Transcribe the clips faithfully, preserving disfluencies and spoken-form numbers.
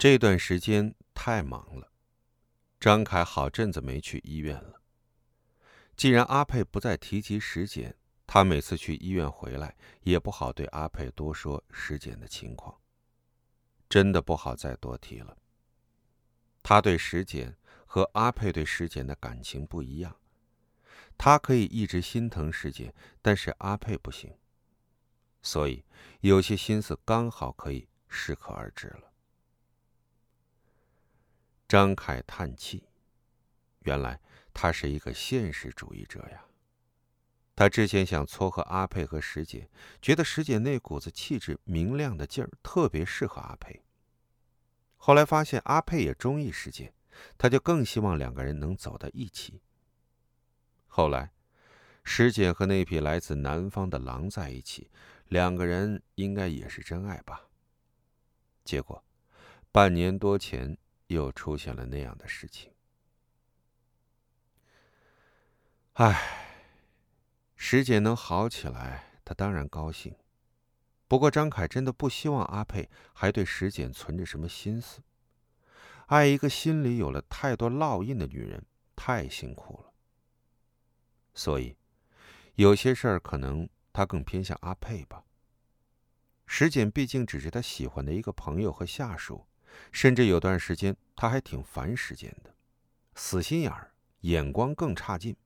这段时间太忙了，张凯好阵子没去医院了。既然阿佩不再提及石简，他每次去医院回来也不好对阿佩多说石简的情况。真的不好再多提了。他对石简和阿佩对石简的感情不一样，他可以一直心疼石简，但是阿佩不行。所以有些心思刚好可以适可而止了。张凯叹气，原来他是一个现实主义者呀。他之前想撮合阿佩和石简，觉得石简那股子气质明亮的劲儿特别适合阿佩。后来发现阿佩也中意石简，他就更希望两个人能走到一起。后来石简和那匹来自南方的狼在一起，两个人应该也是真爱吧。结果半年多前又出现了那样的事情。唉，石简能好起来，他当然高兴。不过张凯真的不希望阿佩还对石简存着什么心思。爱一个心里有了太多烙印的女人，太辛苦了。所以有些事儿可能他更偏向阿佩吧。石简毕竟只是他喜欢的一个朋友和下属，甚至有段时间他还挺烦石简的，死心眼儿，眼光更差劲。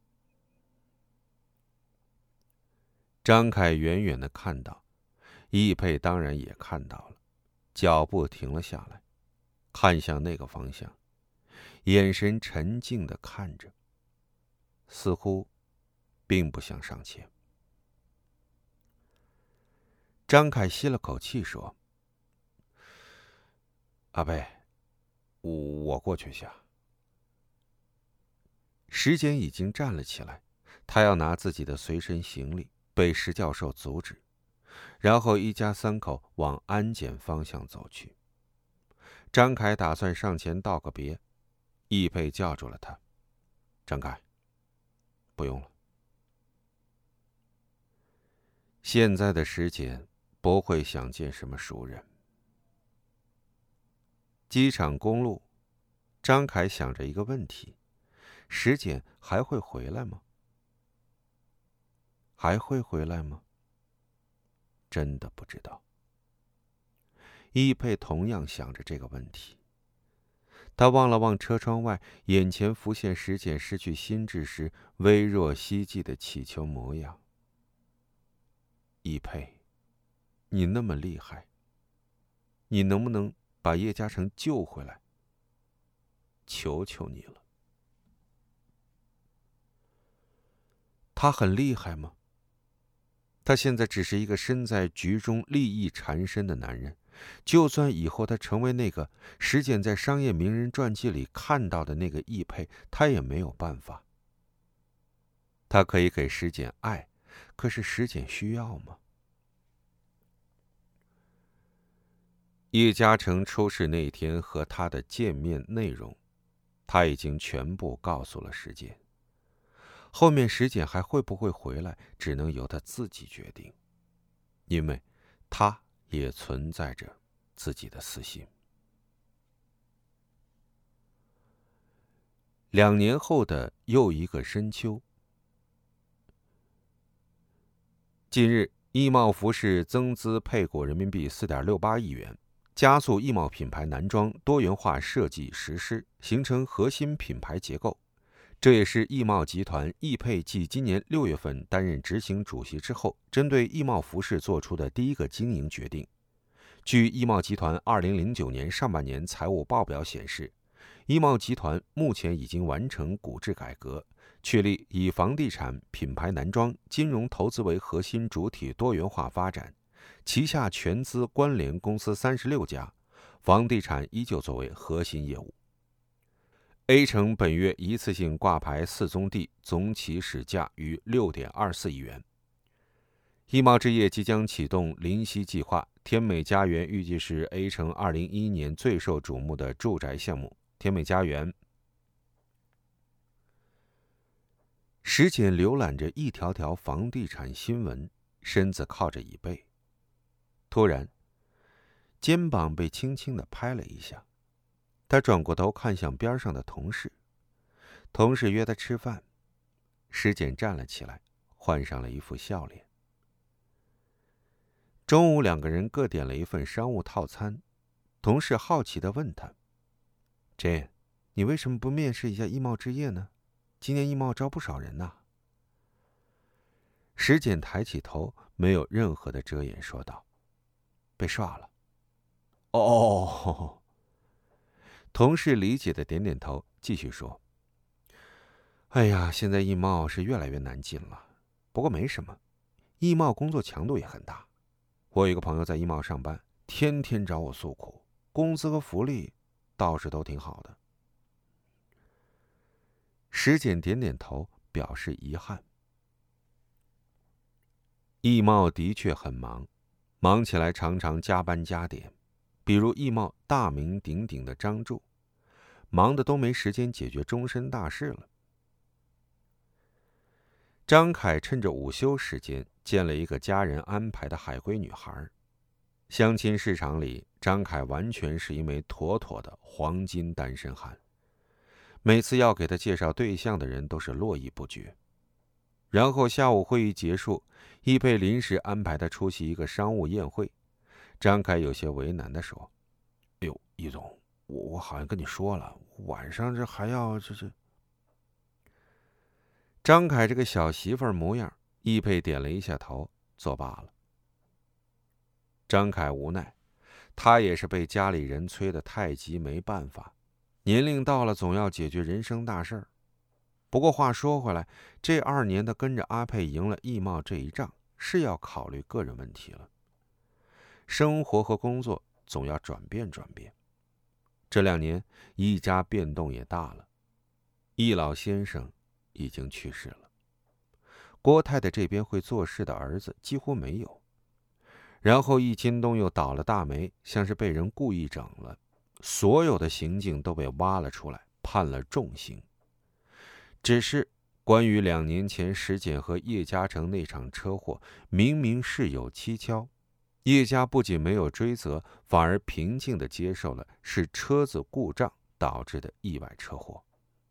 张凯远远地看到，易佩当然也看到了，脚步停了下来，看向那个方向，眼神沉静地看着，似乎并不想上前。张凯吸了口气说：“阿贝，我过去下。”石简已经站了起来，他要拿自己的随身行李，被石教授阻止，然后一家三口往安检方向走去。张凯打算上前道个别，易佩叫住了他：“张凯，不用了。”现在的石简不会想见什么熟人。机场公路，张凯想着一个问题：石简还会回来吗？还会回来吗？真的不知道。易佩同样想着这个问题。他望了望车窗外，眼前浮现石简失去心智时微弱希冀的乞求模样。易佩，你那么厉害，你能不能把叶嘉诚救回来？求求你了。他很厉害吗？他现在只是一个身在局中利益缠身的男人，就算以后他成为那个石简在商业名人传记里看到的那个易佩，他也没有办法。他可以给石简爱，可是石简需要吗？叶嘉诚出事那天和他的见面内容，他已经全部告诉了石简。后面石简还会不会回来，只能由他自己决定，因为他也存在着自己的私心。两年后的又一个深秋，近日，易贸服饰增资配股人民币四点六八亿元，加速易贸品牌男装多元化设计实施，形成核心品牌结构。这也是易贸集团易佩继今年六月份担任执行主席之后，针对易贸服饰做出的第一个经营决定。据易贸集团二零零九年上半年财务报表显示，易贸集团目前已经完成股制改革，确立以房地产、品牌男装、金融投资为核心主体多元化发展，旗下全资关联公司三十六家，房地产依旧作为核心业务。A 城本月一次性挂牌四宗地总起始价逾 六点二四亿元。易贸置业即将启动临溪计划，天美家园预计是 A 城二零一一年最受瞩目的住宅项目。天美家园，石简浏览着一条条房地产新闻，身子靠着椅背，突然肩膀被轻轻地拍了一下， 他转过头看向边上的同事，同事约他吃饭。石简站了起来，换上了一副笑脸。中午两个人各点了一份商务套餐，同事好奇地问他： Jane， 你为什么不面试一下易贸置业呢？今年易贸招不少人呐。石简抬起头，没有任何的遮掩，说道：被刷了。哦，同事理解的点点头，继续说：哎呀，现在易贸是越来越难进了，不过没什么，易贸工作强度也很大。我有一个朋友在易贸上班，天天找我诉苦，工资和福利倒是都挺好的。石简点点头，表示遗憾。易贸的确很忙，忙起来常常加班加点，比如易贸大名鼎鼎的张柱，忙得都没时间解决终身大事了。张凯趁着午休时间见了一个家人安排的海归女孩。相亲市场里，张凯完全是一枚妥妥的黄金单身汉，每次要给他介绍对象的人都是络绎不绝。然后下午会议结束，易佩临时安排他出席一个商务宴会。张凯有些为难地说：哎呦，易总，我我好像跟你说了，晚上这还要这这……张凯这个小媳妇儿模样，易佩点了一下头，作罢了。张凯无奈，他也是被家里人催得太急，没办法，年龄到了，总要解决人生大事儿。不过话说回来，这二年他跟着阿佩赢了易贸这一仗，是要考虑个人问题了。生活和工作总要转变转变。这两年易家变动也大了，易老先生已经去世了，郭太太这边会做事的儿子几乎没有。然后易金东又倒了大霉，像是被人故意整了，所有的行径都被挖了出来，判了重刑。只是关于两年前石简和叶嘉诚那场车祸，明明事有蹊跷，叶家不仅没有追责，反而平静地接受了是车子故障导致的意外车祸。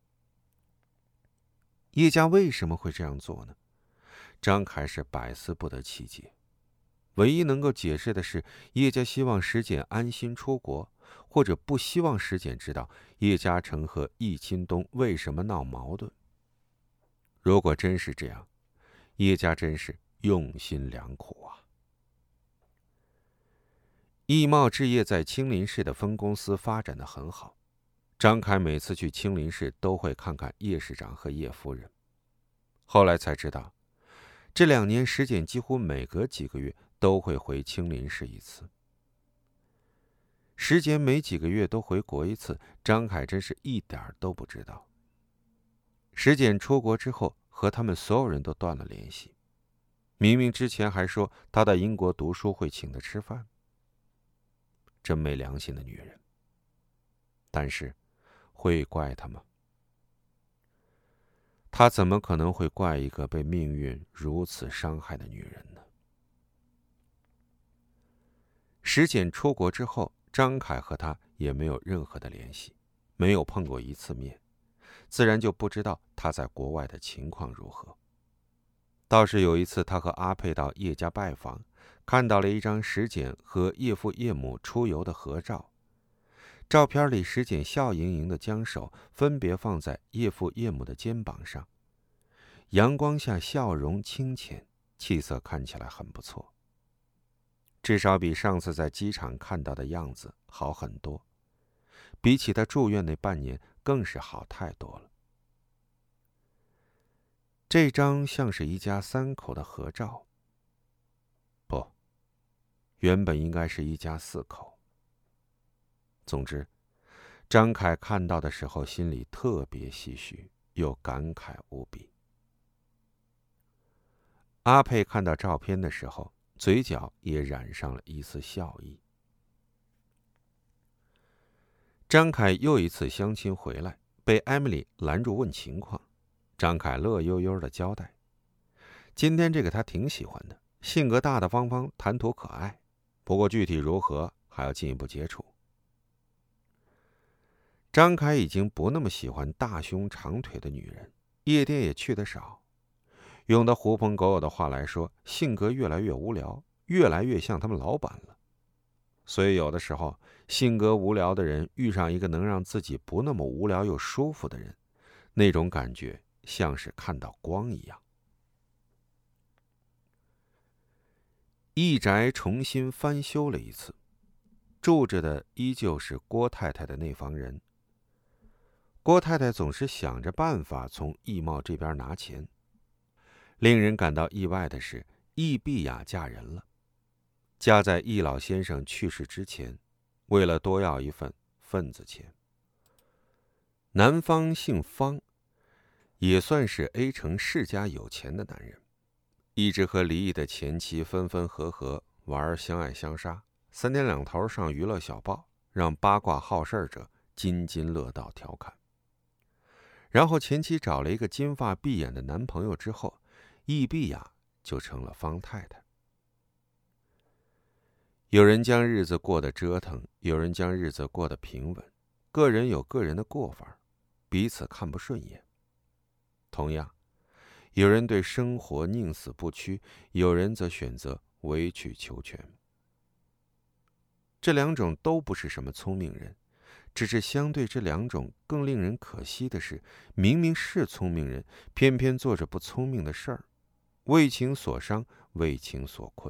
叶家为什么会这样做呢？张凯是百思不得其解。唯一能够解释的是，叶家希望石简安心出国，或者不希望石简知道叶嘉诚和易金东为什么闹矛盾。如果真是这样，叶家真是用心良苦啊。易贸置业在青林市的分公司发展得很好，张凯每次去青林市都会看看叶市长和叶夫人。后来才知道，这两年石简几乎每隔几个月都会回青林市一次。石简每几个月都回国一次，张凯真是一点都不知道。石简出国之后，和他们所有人都断了联系。明明之前还说他在英国读书会请他吃饭。真没良心的女人。但是，会怪他吗？他怎么可能会怪一个被命运如此伤害的女人呢？石简出国之后，张凯和他也没有任何的联系，没有碰过一次面，自然就不知道他在国外的情况如何。倒是有一次，他和阿佩到叶家拜访，看到了一张石简和叶父叶母出游的合照。照片里，石简笑盈盈地将手分别放在叶父叶母的肩膀上，阳光下笑容清浅，气色看起来很不错。至少比上次在机场看到的样子好很多，比起他住院那半年更是好太多了。这张像是一家三口的合照，不，原本应该是一家四口。总之，张凯看到的时候心里特别唏嘘，又感慨无比。阿佩看到照片的时候，嘴角也染上了一丝笑意。张凯又一次相亲回来，被艾米丽拦住问情况。张凯乐悠悠地交代，今天这个他挺喜欢的，性格大大方方，谈吐可爱，不过具体如何还要进一步接触。 张凯已经不那么喜欢大胸长腿的女人，夜店也去得少。用他狐朋狗友的话来说，性格越来越无聊，越来越像他们老板了。所以有的时候，性格无聊的人遇上一个能让自己不那么无聊又舒服的人，那种感觉像是看到光一样。义宅重新翻修了一次，住着的依旧是郭太太的那房人。郭太太总是想着办法从易茂这边拿钱。令人感到意外的是，易碧雅嫁人了，嫁在易老先生去世之前，为了多要一份份子钱。男方姓方，也算是 A 城世家有钱的男人，一直和离异的前妻分分合合，玩相爱相杀，三天两头上娱乐小报，让八卦好事者津津乐道调侃。然后前妻找了一个金发碧眼的男朋友之后，易碧雅就成了方太太。有人将日子过得折腾，有人将日子过得平稳，个人有个人的过法，彼此看不顺眼。同样，有人对生活宁死不屈，有人则选择委曲求全。这两种都不是什么聪明人，只是相对这两种更令人可惜的是，明明是聪明人，偏偏做着不聪明的事儿，为情所伤，为情所困。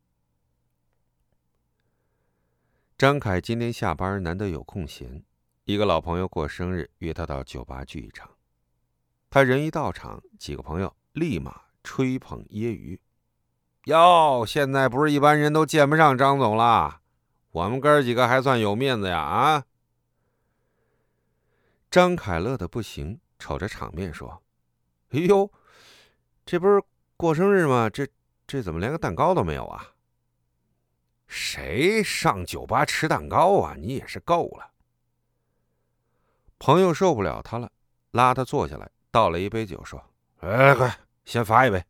张凯今天下班难得有空闲，一个老朋友过生日，约他到酒吧聚一场。他人一到场，几个朋友立马吹捧揶揄：“哟，现在不是一般人都见不上张总了，我们哥几个还算有面子呀啊！”张凯乐得不行，瞅着场面说：“哎呦，这不是过生日吗？这这怎么连个蛋糕都没有啊？”“谁上酒吧吃蛋糕啊？你也是够了。”朋友受不了他了，拉他坐下来，倒了一杯酒，说：“哎，快先罚一杯。”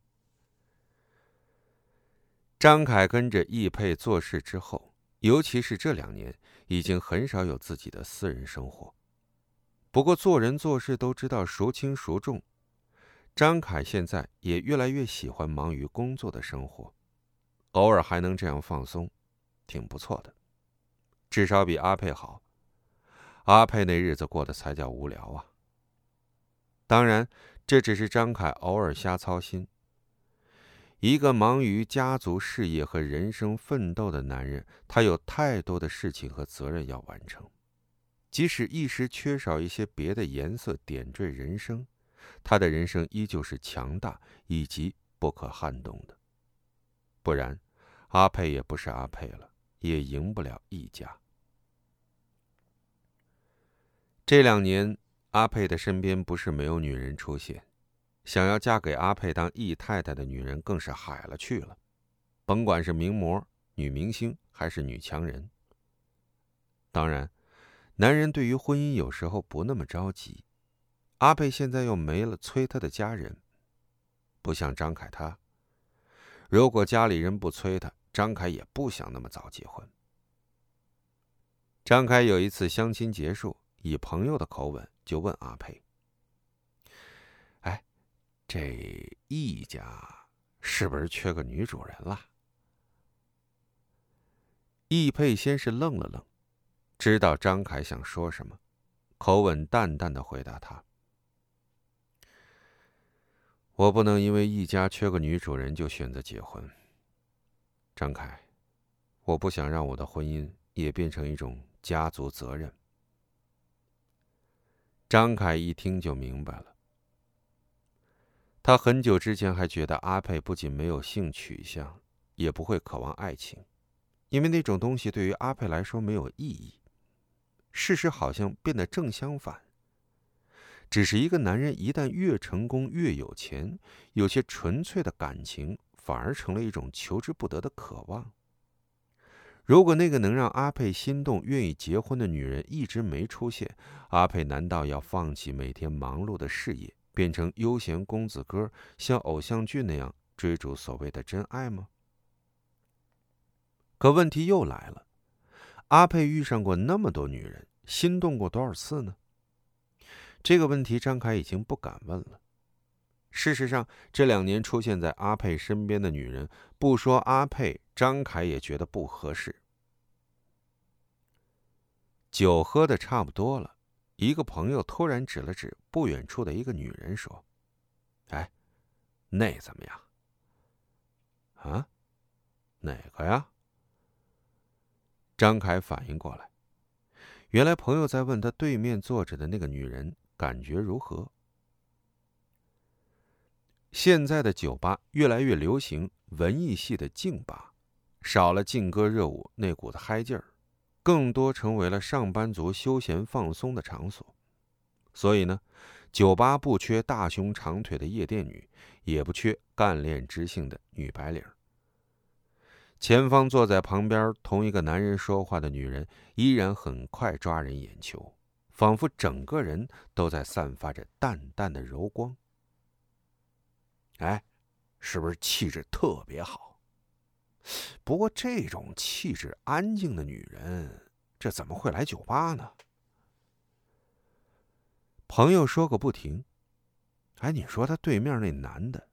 张凯跟着易佩做事之后，尤其是这两年，已经很少有自己的私人生活。不过做人做事都知道孰轻孰重，张凯现在也越来越喜欢忙于工作的生活，偶尔还能这样放松，挺不错的，至少比阿佩好。阿佩那日子过得才叫无聊啊。当然，这只是张凯偶尔瞎操心。一个忙于家族事业和人生奋斗的男人，他有太多的事情和责任要完成。即使一时缺少一些别的颜色点缀人生，他的人生依旧是强大以及不可撼动的。不然，阿佩也不是阿佩了，也赢不了易家。这两年，阿佩的身边不是没有女人出现，想要嫁给阿佩当易太太的女人更是海了去了，甭管是名模、女明星还是女强人。当然，男人对于婚姻有时候不那么着急，阿佩现在又没了催他的家人，不像张凯他，如果家里人不催他，张凯也不想那么早结婚。张凯有一次相亲结束，以朋友的口吻就问阿佩：“哎，这易家是不是缺个女主人了？”易佩先是愣了愣，知道张凯想说什么，口吻淡淡的回答他：“我不能因为易家缺个女主人就选择结婚。张凯，我不想让我的婚姻也变成一种家族责任。”张凯一听就明白了。他很久之前还觉得阿佩不仅没有性取向，也不会渴望爱情，因为那种东西对于阿佩来说没有意义。事实好像变得正相反。只是一个男人一旦越成功越有钱，有些纯粹的感情反而成了一种求之不得的渴望。如果那个能让阿佩心动、愿意结婚的女人一直没出现，阿佩难道要放弃每天忙碌的事业，变成悠闲公子哥，像偶像剧那样追逐所谓的真爱吗？可问题又来了，阿佩遇上过那么多女人，心动过多少次呢？ 这个问题张凯已经不敢问了。事实上，这两年出现在阿佩身边的女人，不说阿佩，张凯也觉得不合适。酒喝得差不多了，一个朋友突然指了指不远处的一个女人说：“哎，那怎么样？”“啊，哪个呀？”张凯反应过来，原来朋友在问他对面坐着的那个女人感觉如何。现在的酒吧越来越流行文艺系的劲吧，少了劲歌热舞那股子嗨劲儿，更多成为了上班族休闲放松的场所。所以呢，酒吧不缺大胸长腿的夜店女，也不缺干练知性的女白领。前方坐在旁边同一个男人说话的女人依然很快抓人眼球，仿佛整个人都在散发着淡淡的柔光。哎，是不是气质特别好？不过这种气质安静的女人，这怎么会来酒吧呢？朋友说个不停。哎，你说他对面那男的，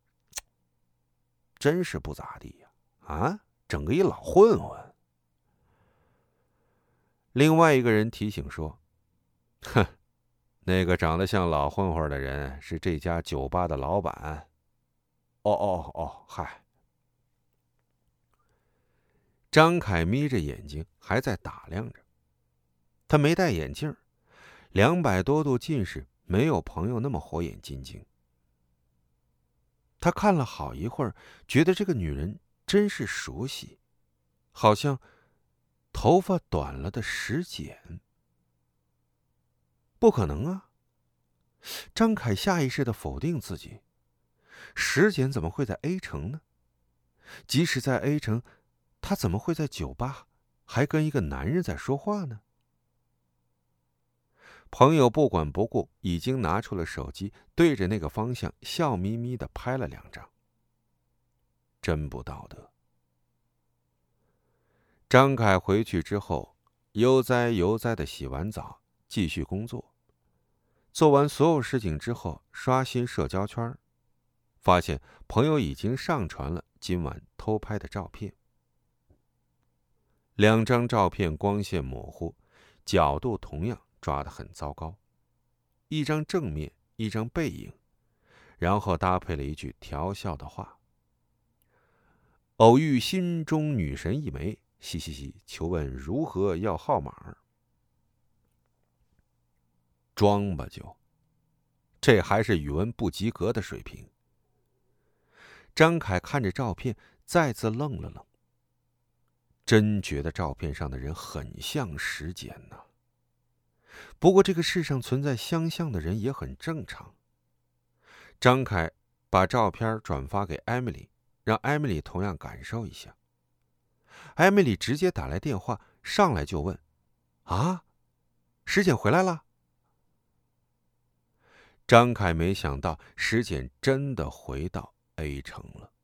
真是不咋地呀！啊，整个一老混混。另外一个人提醒说：“哼，那个长得像老混混的人是这家酒吧的老板。”哦哦哦，嗨。张凯眯着眼睛还在打量着，他没戴眼镜，两百多度近视，没有朋友那么火眼金睛。他看了好一会儿，觉得这个女人真是熟悉，好像头发短了的石简。不可能啊！张凯下意识地否定自己，石简怎么会在 A 城呢？即使在 A 城，他怎么会在酒吧还跟一个男人在说话呢？朋友不管不顾，已经拿出了手机，对着那个方向笑眯眯地拍了两张。真不道德。张凯回去之后，悠哉悠哉地洗完澡，继续工作。做完所有事情之后，刷新社交圈，发现朋友已经上传了今晚偷拍的照片。两张照片光线模糊，角度同样抓得很糟糕，一张正面，一张背影，然后搭配了一句调笑的话：“偶遇心中女神一枚，嘻嘻嘻，求问如何要号码？”装吧就，这还是语文不及格的水平。张凯看着照片，再次愣了愣。真觉得照片上的人很像石简呢。不过这个世上存在相像的人也很正常。张凯把照片转发给艾米丽，让艾米丽同样感受一下。艾米丽直接打来电话，上来就问：“啊，石简回来了？”张凯没想到石简真的回到 A 城了。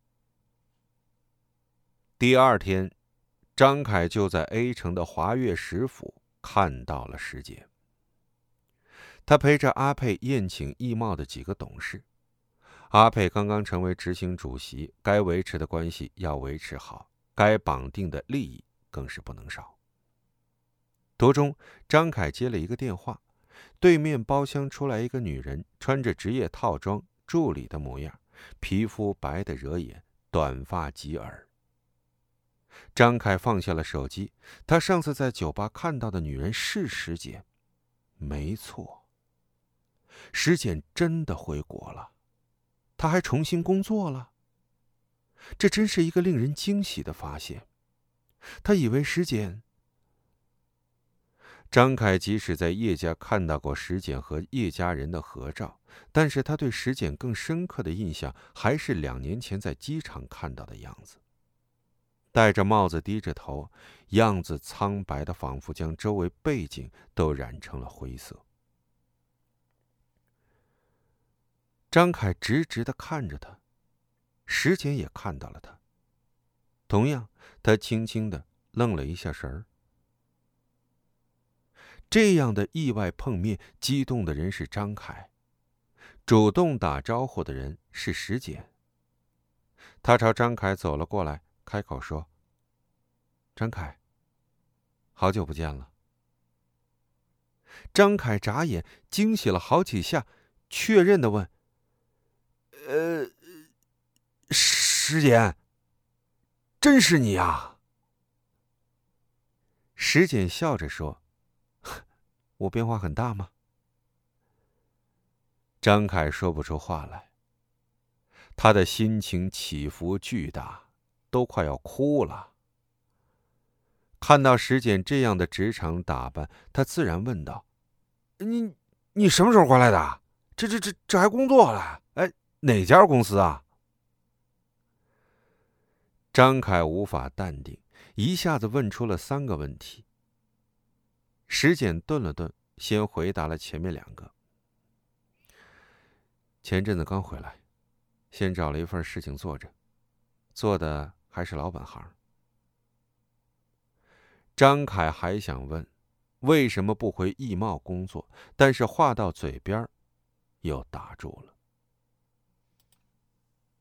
第二天，张凯就在 A 城的华岳食府看到了石简。他陪着阿佩宴请易茂的几个董事。阿佩刚刚成为执行主席，该维持的关系要维持好，该绑定的利益更是不能少。途中，张凯接了一个电话，对面包厢出来一个女人，穿着职业套装，助理的模样，皮肤白得惹眼，短发及耳。张凯放下了手机，他上次在酒吧看到的女人是石简，没错，石简真的回国了，她还重新工作了。这真是一个令人惊喜的发现。他以为石简……张凯即使在叶家看到过石简和叶家人的合照，但是他对石简更深刻的印象还是两年前在机场看到的样子。戴着帽子，低着头，样子苍白的仿佛将周围背景都染成了灰色。张凯直直地看着他，石简也看到了他。同样，他轻轻地愣了一下神儿。 这样的意外碰面，激动的人是张凯，主动打招呼的人是石简。他朝张凯走了过来，开口说：“张凯，好久不见了。”张凯眨眼，惊喜了好几下，确认的问：“呃，石简，真是你啊？”石简笑着说：“我变化很大吗？”张凯说不出话来，他的心情起伏巨大，都快要哭了。看到石简这样的职场打扮，他自然问道：“你你什么时候回来的？这这这这还工作了？哎，哪家公司啊？”张凯无法淡定，一下子问出了三个问题。石简顿了顿，先回答了前面两个。前阵子刚回来，先找了一份事情做着，做的还是老本行。张凯还想问为什么不回易贸工作，但是话到嘴边又打住了。